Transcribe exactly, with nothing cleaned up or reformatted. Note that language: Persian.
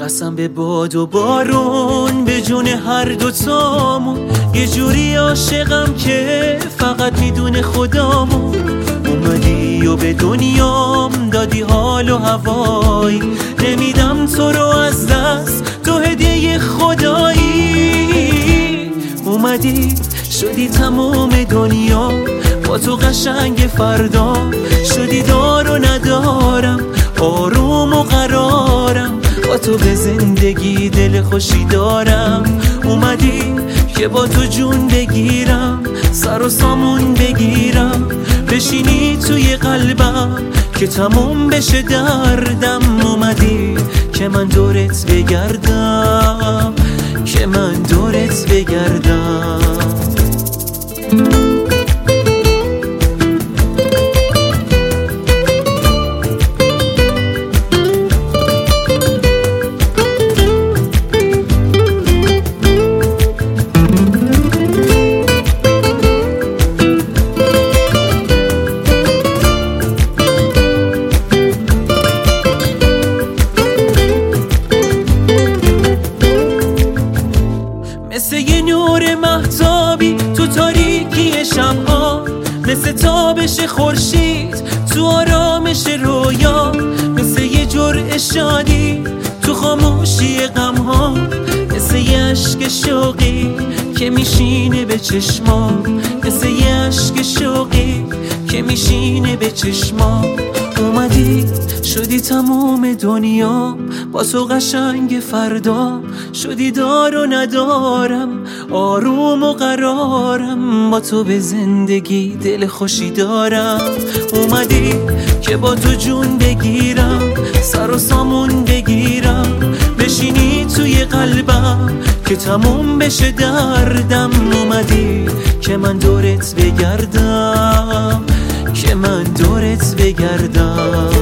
قسم به باد و بارون به جون هر دوتامون، یه جوری عاشقم که فقط میدونه خدامون. اومدی و به دنیام دادی حال و هوایی، نمیدم تو رو از دست، تو هدیه خدایی. اومدی شدی تمام دنیا، با تو قشنگ فردا شدی دار و ندارم، آروم و قرارم، با تو به زندگی دل خوشی دارم. اومدی که با تو جون بگیرم، سر و سامون بگیرم، بشینی توی قلبم که تموم بشه دردم. اومدی که من دورت بگردم، که من دورت بگردم. مثل یه نور مهتابی تو تاریکی شب‌ها، مثل تابش خورشید تو آرامش رویا، مثل یه جرعه شادی تو خاموشی غم‌ها، مثل یه اشک شوقی که میشینه به چشمام، مثل یه اشک شوقی که میشینه به چشمام. اومدی شدی تموم دنیا، با تو قشنگ فردا شدی دار و ندارم، آروم و قرارم، با تو به زندگی دل خوشی دارم. اومدی که با تو جون بگیرم، سر و سامون بگیرم، بشینی توی قلبم که تموم بشه دردم. اومدی که من دورت بگردم، که من دورت بگردم.